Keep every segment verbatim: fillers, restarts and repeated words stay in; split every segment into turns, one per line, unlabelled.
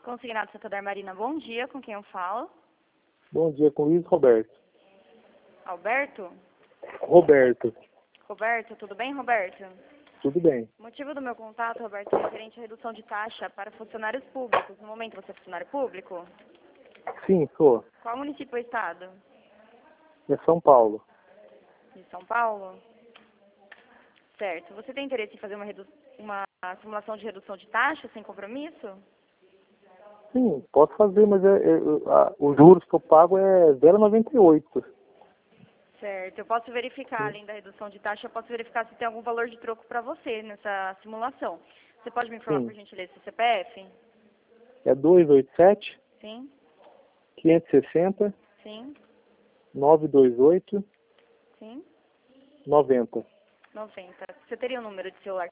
Consignado Santa Darmarina, bom dia, com quem eu falo?
Bom dia, com Luiz Roberto.
Alberto?
Roberto,
Roberto, tudo bem, Roberto?
tudo bem.
O motivo do meu contato, Roberto, é referente à redução de taxa para funcionários públicos. No momento você é funcionário público?
Sim, sou.
Qual município ou estado?
É São Paulo.
De São Paulo? Certo. Você tem interesse em fazer uma, redu uma simulação de redução de taxa sem compromisso?
Sim, posso fazer, mas é, é, a, os juros que eu pago é zero vírgula noventa e oito.
Certo. Eu posso verificar,
Sim.
além da redução de taxa, eu posso verificar se tem algum valor de troco para você nessa simulação. Você pode me informar,
Sim.
por gentileza, seu C P F?
É dois oito sete,
Sim,
quinhentos e sessenta,
sim,
novecentos e vinte e oito,
sim.
noventa.
noventa. Você teria um número de celular?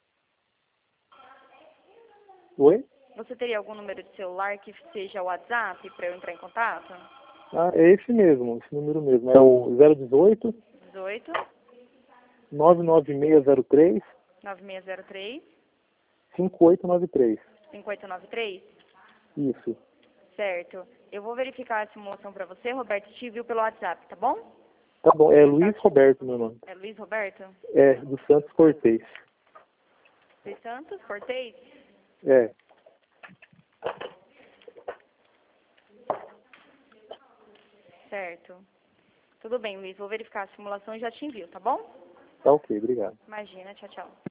Oi?
Você teria algum número de celular que seja o WhatsApp para eu entrar em contato?
Ah, é esse mesmo, esse número mesmo. É o zero dezoito,
dezoito,
nove nove seis zero três,
nove seis zero três,
cinco oito nove três.
cinco oito nove três?
Isso.
Certo. Eu vou verificar a simulação para você, Roberto, te viu pelo WhatsApp, tá bom?
Tá bom, é Luiz Roberto meu nome.
É Luiz Roberto?
É, do Santos Cortez.
Luiz Santos, Cortez?
É,
Certo. Tudo bem, Luiz. Vou verificar a simulação e já te envio, tá bom?
tá ok, obrigado.
Imagina. Tchau, tchau.